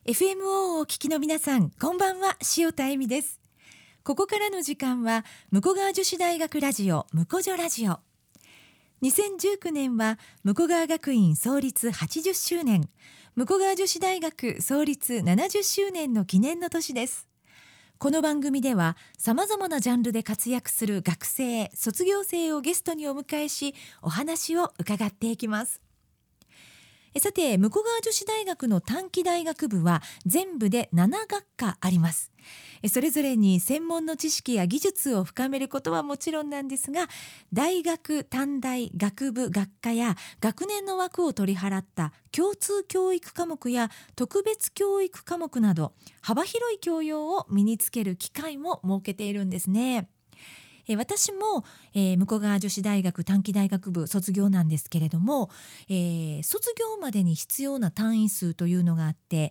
FMO をお聞きの皆さん、こんばんは。塩田恵美です。ここからの時間は武庫川女子大学ラジオ武庫女ラジオ。2019年は武庫川学院創立80周年、武庫川女子大学創立70周年の記念の年です。この番組では様々なジャンルで活躍する学生、卒業生をゲストにお迎えし、お話を伺っていきます。さて、武庫川女子大学の短期大学部は全部で7学科あります。それぞれに専門の知識や技術を深めることはもちろんなんですが、大学、短大、学部、学科や学年の枠を取り払った共通教育科目や特別教育科目など幅広い教養を身につける機会も設けているんですね。私も、武庫川女子大学短期大学部卒業なんですけれども、卒業までに必要な単位数というのがあって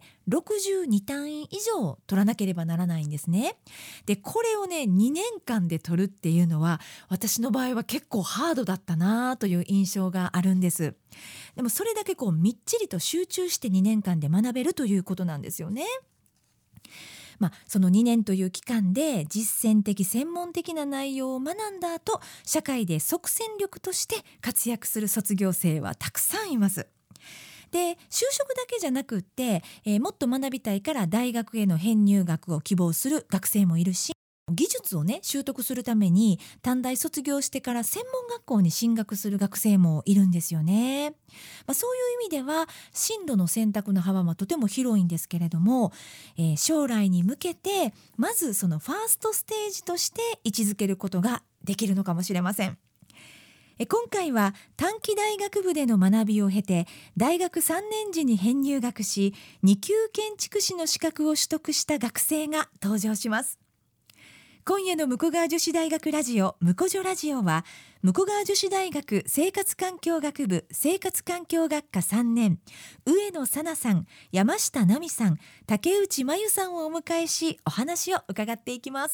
62単位以上取らなければならないんですね。でこれをね2年間で取るっていうのは私の場合は結構ハードだったなという印象があるんです。でもそれだけみっちりと集中して2年間で学べるということなんですよね。その2年という期間で実践的専門的な内容を学んだ後、社会で即戦力として活躍する卒業生はたくさんいます。で、就職だけじゃなくって、もっと学びたいから大学への編入学を希望する学生もいるし、技術をね習得するために短大卒業してから専門学校に進学する学生もいるんですよね。そういう意味では進路の選択の幅はとても広いんですけれども、将来に向けてまずそのファーストステージとして位置づけることができるのかもしれません。今回は短期大学部での学びを経て大学3年時に編入学し2級建築士の資格を取得した学生が登場します。今夜の武庫川女子大学ラジオ武庫女ラジオは武庫川女子大学生活環境学部生活環境学科3年上野紗奈さん、山下奈美さん、竹内真由さんをお迎えしお話を伺っていきます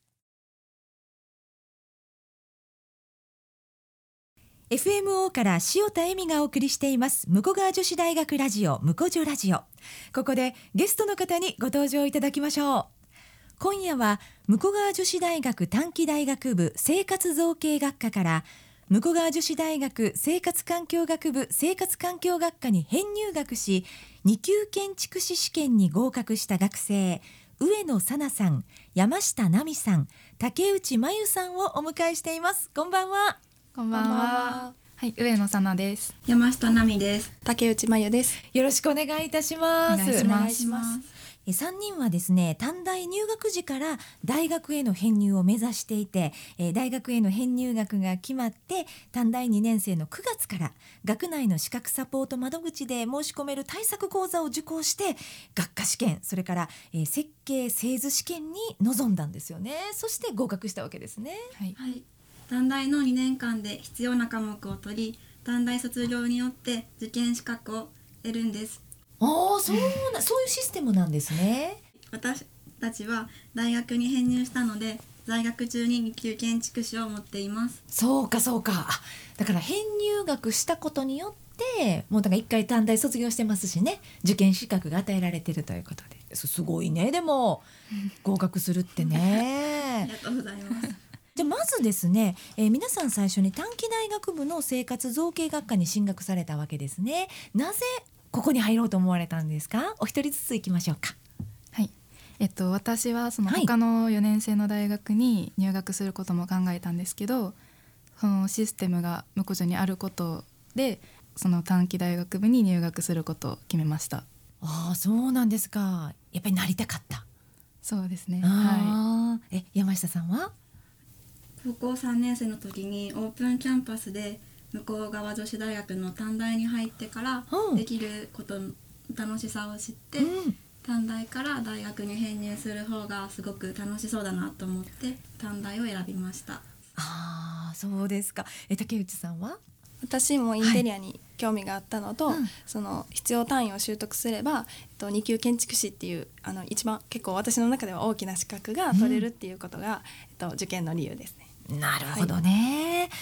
。FMO から塩田恵美がお送りしています武庫川女子大学ラジオ武庫女ラジオ。ここでゲストの方にご登場いただきましょう。今夜は武庫川女子大学短期大学部生活造形学科から武庫川女子大学生活環境学部生活環境学科に編入学し2級建築士試験に合格した学生上野紗奈さん、山下奈美さん、竹内真由さんをお迎えしています。こんばんは。 こんばんは。はい、上野紗奈です。 山下奈美です。 竹内真由です。 よろしくお願いいたします。 お願いします。 3人はですね、短大入学時から大学への編入を目指していて、大学への編入学が決まって短大2年生の9月から学内の資格サポート窓口で申し込める対策講座を受講して学科試験、それから、設計製図試験に臨んだんですよね。そして合格したわけですね。 はい、短大の2年間で必要な科目を取り短大卒業によって受験資格を得るんです。 そういうシステムなんですね。 私たちは大学に編入したので在学中に2級建築士を持っています。 そうかだから編入学したことによってもうだから1回短大卒業してますしね、受験資格が与えられているということで、すごいね。でも合格するってねありがとうございます。 じゃあまずですね、皆さん最初に短期大学部の生活造形学科に進学されたわけですね。なぜここに入ろうと思われたんですか？お一人ずつ行きましょうか。 はい、私はその他の4年生の大学に入学することも考えたんですけど、そのシステムが武庫女にあることでその短期大学部に入学することを決めました。 そうなんですか。やっぱりなりたかった。 そうですね。 山下さんは高校3年生の時にオープンキャンパスで武庫川女子大学の短大に入ってからできることの楽しさを知って、短大から大学に編入する方がすごく楽しそうだなと思って短大を選びました。 そうですか。竹内さんは？ 私もインテリアに興味があったのと、その必要単位を習得すれば、2級建築士っていう一番結構私の中では大きな資格が取れるっていうことが、受験の理由ですね。 なるほどね。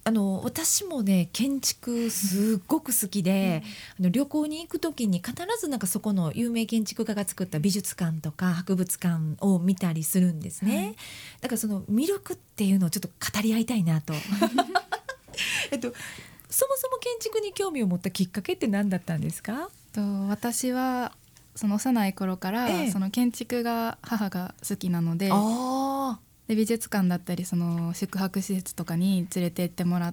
私もね建築すっごく好きで、旅行に行く時に必ずなんかそこの有名建築家が作った美術館とか博物館を見たりするんですね、だからその魅力っていうのをちょっと語り合いたいなとそもそも建築に興味を持ったきっかけって何だったんですか？ 私はその幼い頃から、その建築が母が好きなので、で美術館だったりその宿泊施設とかに連れて行ってもらって、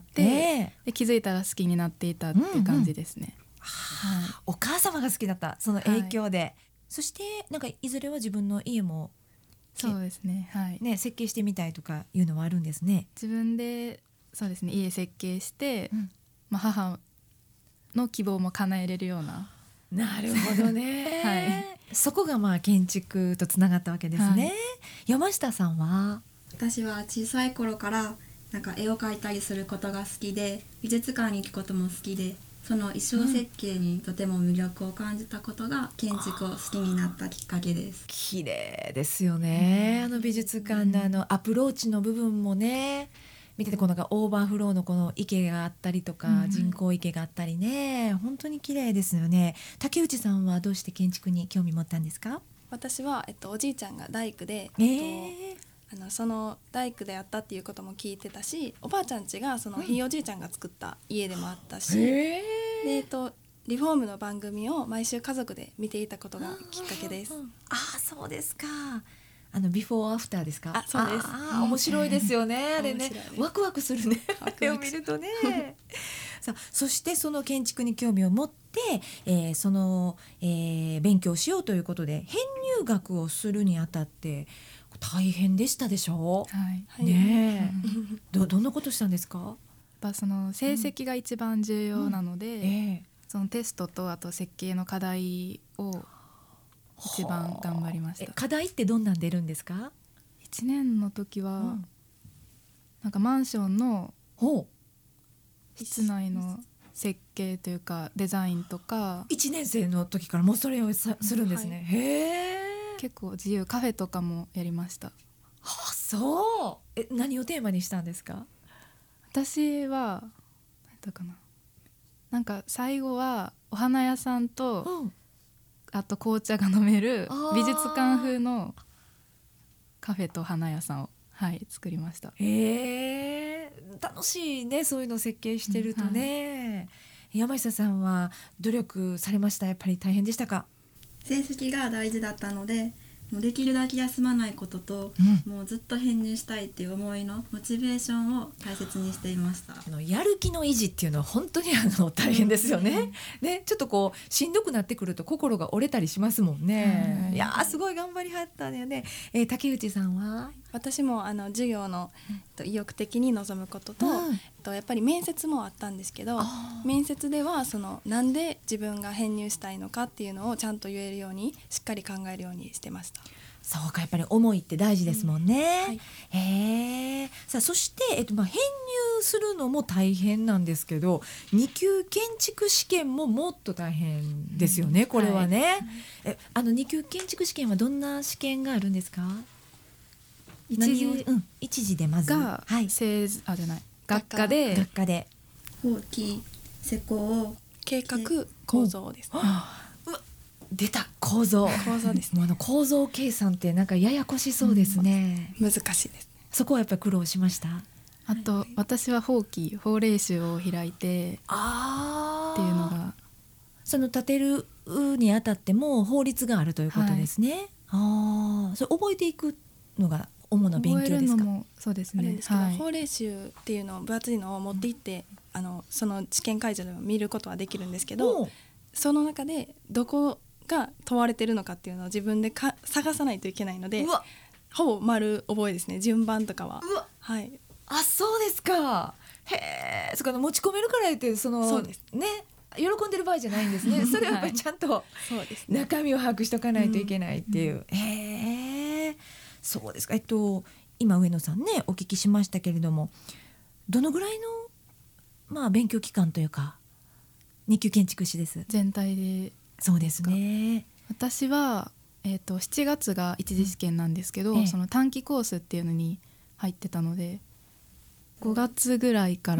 で気づいたら好きになっていたっていう感じですね、 お母様が好きだったその影響で、そしてなんかいずれは自分の家もそうですね、 設計してみたいとかいうのはあるんですね。 自分でそうですね家設計して、母の希望も叶えれるような。 なるほどね、そこがまあ建築とつながったわけですね、山下さんは？ 私は小さい頃からなんか絵を描いたりすることが好きで、美術館に行くことも好きで、その衣装設計にとても魅力を感じたことが建築を好きになったきっかけです。 綺麗ですよね、美術館のアプローチの部分もね、見ててこのオーバーフローのこの池があったりとか、人工池があったりね、本当に綺麗ですよね。竹内さんはどうして建築に興味持ったんですか？ 私は、おじいちゃんが大工で、その大工であったっていうことも聞いてたし、おばあちゃん家がそのひいおじいちゃんが作った家でもあったし、でリフォームの番組を毎週家族で見ていたことがきっかけです。 そうですか。ビフォーアフターですか？ そうです。 面白いですよねあれね、ワクワクするねあれを見るとねさあ、そしてその建築に興味を持って、その、勉強しようということで編入学をするにあたって大変でしたでしょう、ねどんなことしたんですか？ その成績が一番重要なので、そのテストとあと設計の課題を一番頑張りました。 課題ってどんなん出るんですか ？1年の時は、なんかマンションの室内の設計というかデザインとか。 1年生の時からもうそれをするんですね、へー、 結構自由、カフェとかもやりました。 そう、何をテーマにしたんですか？ 私は何だったかな、なんか最後はお花屋さんと、あと紅茶が飲める美術館風のカフェと花屋さんを、作りました。 楽しいね、そういうの設計してるとね、山下さんは努力されました？やっぱり大変でしたか？ 成績が大事だったので、もうできるだけ休まないことと、もうずっと編入したいっていう思いのモチベーションを大切にしていました。 やる気の維持っていうのは本当に大変ですよね、ちょっとこうしんどくなってくると心が折れたりしますもんね、いやすごい頑張りはったんだよね。竹内さんは？ 私も授業の、意欲的に臨むことと、やっぱり面接もあったんですけど、面接ではなんで自分が編入したいのかっていうのをちゃんと言えるようにしっかり考えるようにしてました。 そうか、やっぱり思いって大事ですもんね、さあそして、編入するのも大変なんですけど、2級建築試験ももっと大変ですよね、これはね、2級建築試験はどんな試験があるんですか？一次でまずが、学科で法規、施工、 計画、構造です、 出た構造ですね。 構造計算ってなんかややこしそうですね、 難しいですね。 そこはやっぱり苦労しました？ あと、私は法令集を開いてっていうのが、 その建てるにあたっても法律があるということですね、それ覚えていくのが主な勉強ですか？ 覚えるのもそうですね、 法令集っていうのを分厚いのを持っていって、その試験会場でも見ることはできるんですけど、その中でどこが問われてるのかっていうのを自分で探さないといけないので、ほぼ丸覚えですね、順番とかは。 そうですか。へえ、持ち込めるから言ってそうですね、喜んでる場合じゃないんですねそれはやっぱりちゃんと中身を把握しとかないといけないっていう、そうですか。今上野さんねお聞きしましたけれども、どのぐらいの、勉強期間というか2級建築士です。 全体で。 そうですね。 私は、7月が一次試験なんですけど、その短期コースっていうのに入ってたので5月ぐらいから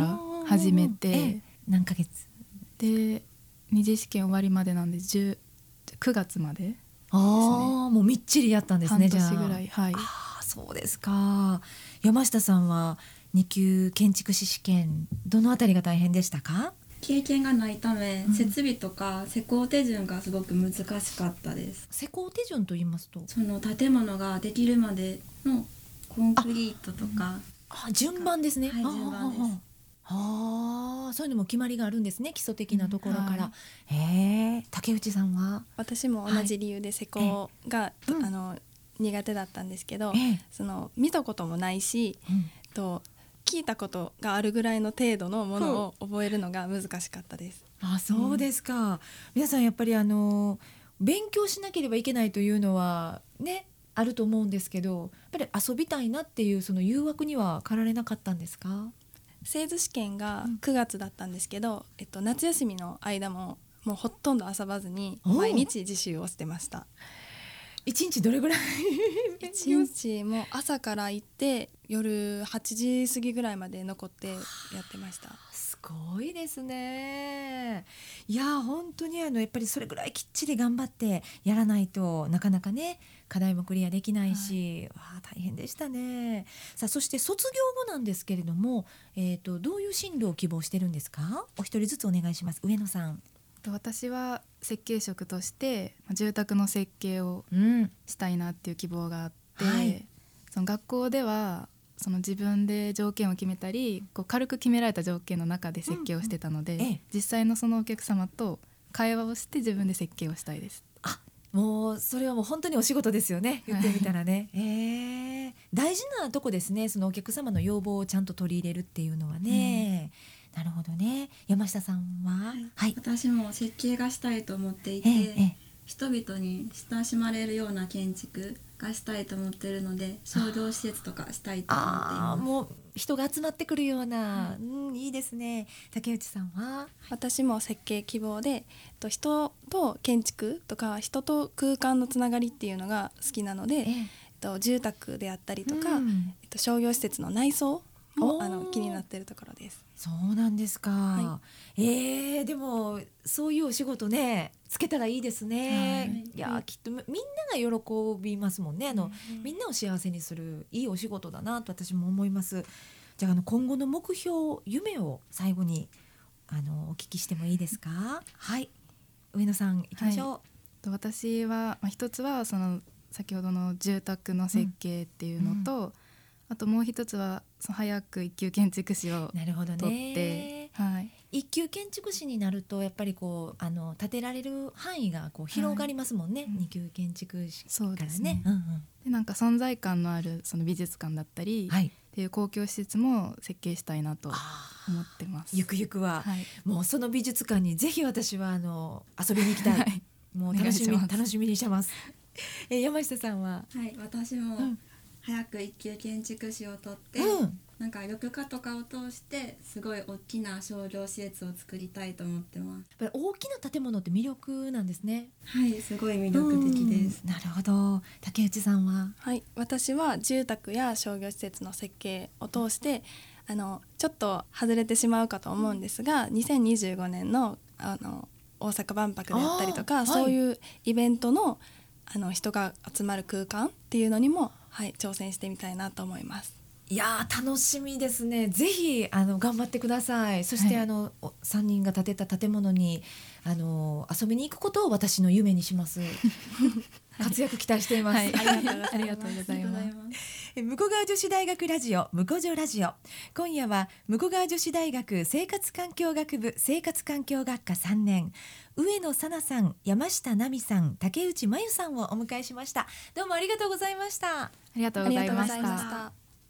始めて、 何ヶ月で二次試験終わりまでなんで9月までですね。 もうみっちりやったんですね。 半年ぐらい。はい。 そうですか。山下さんは2級建築士試験どのあたりが大変でしたか？ 経験がないため、設備とか施工手順がすごく難しかったです。 施工手順と言いますと、 その建物ができるまでのコンクリートとか、 順番ですね。 はい、順番です。 そういうのも決まりがあるんですね、基礎的なところから。竹内さんは？ 私も同じ理由で施工が、苦手だったんですけど、その見たこともないし、聞いたことがあるぐらいの程度のものを覚えるのが難しかったです。 そうですか。皆さんやっぱり勉強しなければいけないというのはね、あると思うんですけど、やっぱり遊びたいなっていうその誘惑には駆られなかったんですか？ 製図試験が9月だったんですけど、夏休みの間ももうほとんど遊ばずに毎日自習をしてました。 1日どれぐらい 1日も朝から行って夜8時過ぎぐらいまで残ってやってました。 すごいですね。いや本当にやっぱりそれぐらいきっちり頑張ってやらないとなかなかね、課題もクリアできないし、大変でしたね。さあ、そして卒業後なんですけれども、どういう進路を希望してるんですか？お一人ずつお願いします。上野さん。 私は設計職として住宅の設計をしたいなっていう希望があって、その学校ではその自分で条件を決めたり、軽く決められた条件の中で設計をしてたので、実際のそのお客様と会話をして自分で設計をしたいです。 もうそれはもう本当にお仕事ですよね、言ってみたらね。大事なとこですね、そのお客様の要望をちゃんと取り入れるっていうのはね。なるほどね。山下さんは？ 私も設計がしたいと思っていて、人々に親しまれるような建築がしたいと思っているので、商業施設とかしたいと思っています。 もう人が集まってくるような、いいですね。竹内さんは？ 私も設計希望で、人と建築とか人と空間のつながりっていうのが好きなので、住宅であったりとか、商業施設の内装も気になっているところです。 そうなんですか。でもそういうお仕事ね、つけたらいいですね。いやきっとみんなが喜びますもんね。みんなを幸せにするいいお仕事だなと私も思います。じゃあ今後の目標、夢を最後にお聞きしてもいいですか？はい、上野さんいきましょう。 私は、一つはその先ほどの住宅の設計っていうのと、あともう一つは早く一級建築士を取って、 一級建築士になるとやっぱり建てられる範囲が広がりますもんね。二級建築士からね。 でなんか存在感のあるその美術館だったり、っていう公共施設も設計したいなと思ってます。 ゆくゆくは、もうその美術館にぜひ私は遊びに行きたい。もう楽しみにしてます。山下さんは？ 私も早く一級建築士を取って、なんか緑化とかを通してすごい大きな商業施設を作りたいと思ってます。 やっぱり大きな建物って魅力なんですね。 すごい魅力的です。 なるほど。竹内さんは？ 私は住宅や商業施設の設計を通してちょっと外れてしまうかと思うんですが、2025年の大阪万博であったりとか、そういうイベントの人が集まる空間っていうのにも挑戦してみたいなと思います。 いや楽しみですね。ぜひ頑張ってください。そして3人が建てた建物に遊びに行くことを私の夢にします。活躍期待しています。 ありがとうございます。 武庫川女子大学ラジオ武庫女ラジオ、今夜は武庫川女子大学生活環境学部生活環境学科3年上野紗奈さん、山下奈美さん、竹内真由さんをお迎えしました。どうもありがとうございました。 ありがとうございました。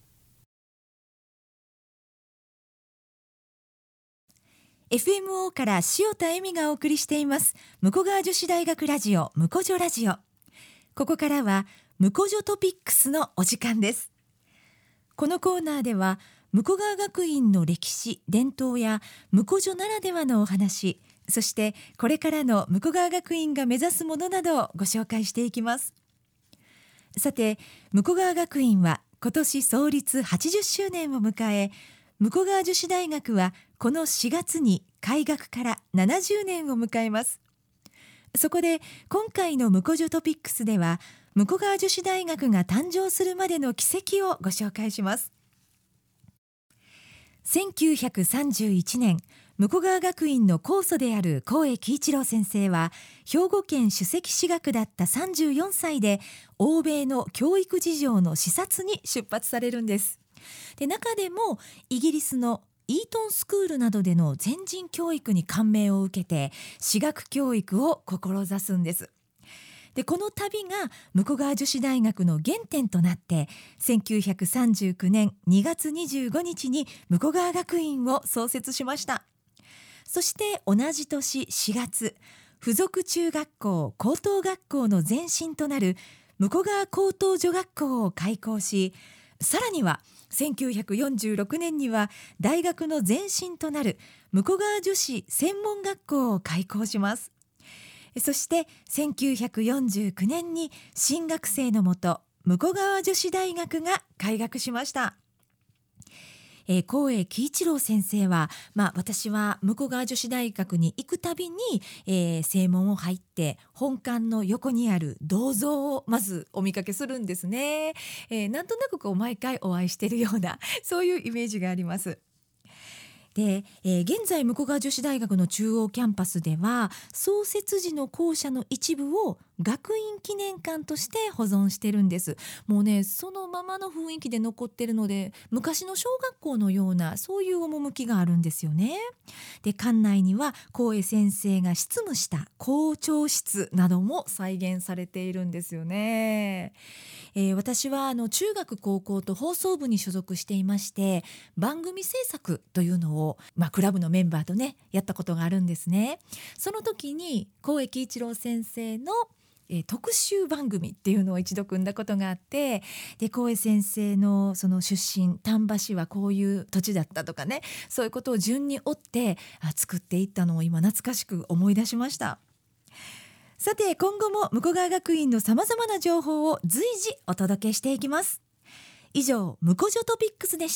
FMO から塩田恵美がお送りしています武庫川女子大学ラジオ武庫女ラジオ。ここからは武庫女トピックスのお時間です。このコーナーでは武庫川学院の歴史伝統や武庫女ならではのお話、そしてこれからの武庫川学院が目指すものなどをご紹介していきます。さて、武庫川学院は今年創立80周年を迎え、武庫川女子大学はこの4月に開学から70年を迎えます。そこで今回のムコジョトピックスでは、武庫川女子大学が誕生するまでの軌跡をご紹介します。1931年、武庫川学院の校祖である幸栄喜一郎先生は、兵庫県首席士学だった34歳で欧米の教育事情の視察に出発されるんです。で、中でもイギリスのイートンスクールなどでの全人教育に感銘を受けて、士学教育を志すんです。で、この旅が武庫川女子大学の原点となって、1939年2月25日に武庫川学院を創設しました。そして同じ年4月、附属中学校高等学校の前身となる武庫川高等女学校を開校し、さらには1946年には大学の前身となる武庫川女子専門学校を開校します。そして1949年に新学生のもと武庫川女子大学が開学しました。幸栄喜一郎先生は、私は武庫川女子大学に行くたびに、正門を入って本館の横にある銅像をまずお見かけするんですね。なんとなく毎回お会いしているようなそういうイメージがあります。で、現在武庫川女子大学の中央キャンパスでは、創設時の校舎の一部を学院記念館として保存してるんです。もうね、そのままの雰囲気で残ってるので、昔の小学校のようなそういう趣があるんですよね。で、館内には幸栄先生が執務した校長室なども再現されているんですよね。私は中学高校と放送部に所属していまして、番組制作というのを、クラブのメンバーとねやったことがあるんですね。その時に幸栄喜一郎先生の特集番組っていうのを一度組んだことがあって、で、幸栄先生のその出身丹波市はこういう土地だったとかね、そういうことを順に追って作っていったのを今懐かしく思い出しました。さて、今後も武庫川学院のさまざまな情報を随時お届けしていきます。以上、ムコジョトピックスでした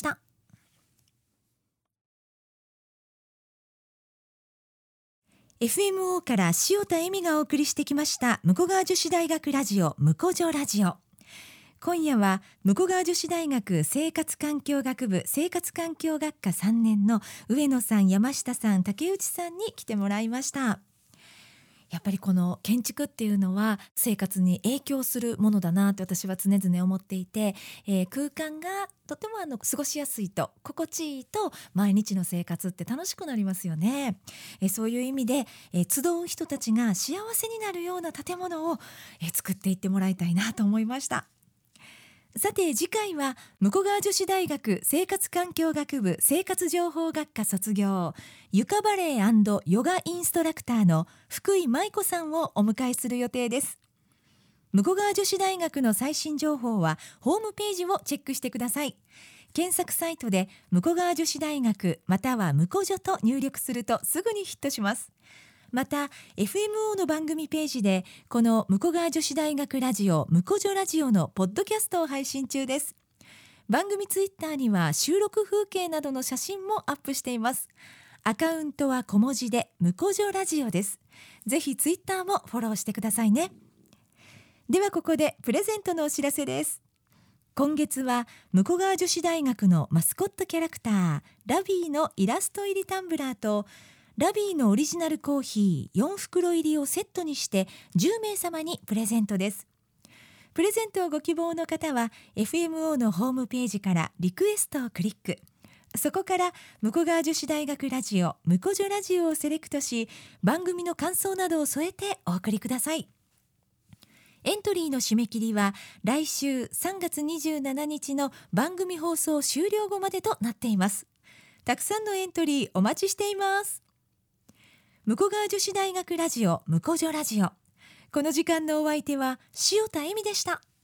。FMO から塩田恵美がお送りしてきました武庫川女子大学ラジオムコジョラジオ。今夜は武庫川女子大学生活環境学部生活環境学科3年の上野さん、山下さん、竹内さんに来てもらいました。やっぱりこの建築っていうのは生活に影響するものだなって私は常々思っていて、空間がとても過ごしやすいと心地いいと毎日の生活って楽しくなりますよね。そういう意味で、集う人たちが幸せになるような建物を、作っていってもらいたいなと思いました。さて、次回は武庫川女子大学生活環境学部生活情報学科卒業、床バレエ&ヨガインストラクターの福井舞子さんをお迎えする予定です。武庫川女子大学の最新情報はホームページをチェックしてください。検索サイトで武庫川女子大学またはムコジョと入力するとすぐにヒットします。また FMO の番組ページでこの武庫川女子大学ラジオムコジョラジオのポッドキャストを配信中です。番組ツイッターには収録風景などの写真もアップしています。アカウントは小文字でムコジョラジオです。ぜひツイッターもフォローしてくださいね。ではここでプレゼントのお知らせです。今月は武庫川女子大学のマスコットキャラクターラビーのイラスト入りタンブラーとラビーのオリジナルコーヒー4袋入りをセットにして10名様にプレゼントです。プレゼントをご希望の方は FMO のホームページからリクエストをクリック、そこから武庫川女子大学ラジオムコジョラジオをセレクトし、番組の感想などを添えてお送りください。エントリーの締め切りは来週3月27日の番組放送終了後までとなっています。たくさんのエントリーお待ちしています。武庫川女子大学ラジオムコジョラジオ、この時間のお相手は塩田恵美でした。